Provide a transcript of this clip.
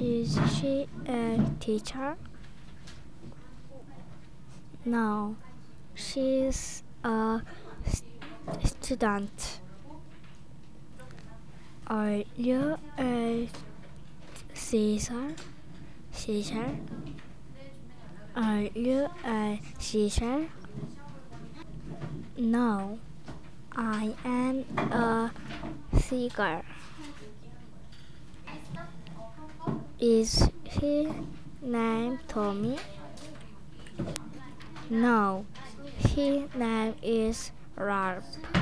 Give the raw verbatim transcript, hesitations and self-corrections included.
Is she a teacher? No, she's a student. Are you a Caesar? Caesar? Are you a Caesar? No, I am a seeker. Is he named Tommy? No, his name is Ralph.